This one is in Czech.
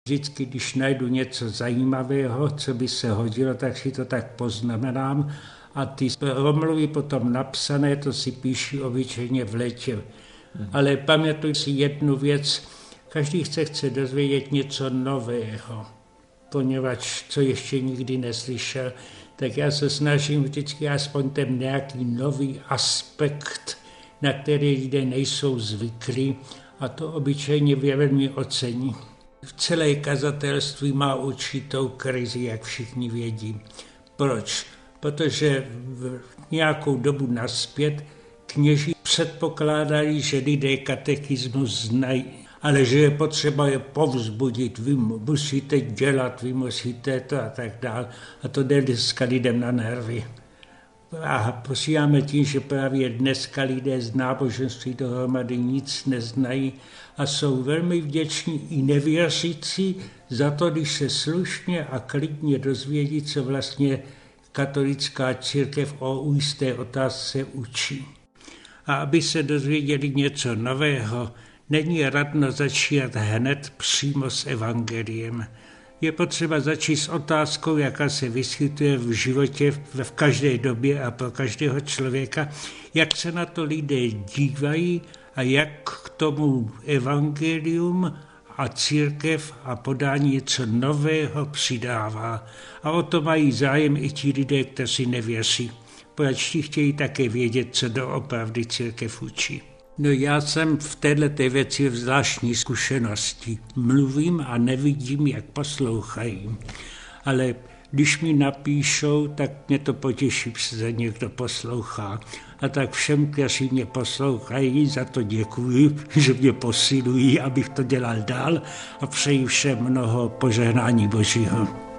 Vždycky, když najdu něco zajímavého, co by se hodilo, tak si to tak poznamenám a ty promluvy potom napsané, to si píšu obyčejně v létě. Ale pamatuju si jednu věc, každý chce dozvědět něco nového, poněvadž co ještě nikdy neslyšel, tak já se snažím vždycky aspoň ten nějaký nový aspekt, na který lidé nejsou zvyklí, a to obyčejně velmi ocení. V celé kazatelství má určitou krizi, jak všichni vědí. Proč? Protože v nějakou dobu nazpět kněží předpokládali, že lidé katechismus znají, ale že je potřeba je povzbudit, vy musíte dělat, vy musíte to a tak dál. A to jde dneska lidem na nervy. A posíláme tím, že právě dneska lidé z náboženství dohromady nic neznají a jsou velmi vděční i nevěřící za to, když se slušně a klidně dozvědí, co vlastně katolická církev o jisté otázce učí. A aby se dozvěděli něco nového, není radno začít hned přímo s evangeliem. Je potřeba začít s otázkou, jaká se vyskytuje v životě v každé době a pro každého člověka, jak se na to lidé dívají a jak k tomu evangelium a církev a podání něco nového přidává. A o to mají zájem i ti lidé, kteří nevěří. Protože ti chtějí také vědět, co doopravdy církev učí. No já jsem v této věci v zvláštní zkušenosti. Mluvím a nevidím, jak poslouchají. Ale když mi napíšou, tak mě to potěší, že někdo poslouchá. A tak všem, kteří mě poslouchají, za to děkuji, že mě posilují, abych to dělal dál a přeji všem mnoho požehnání Božího.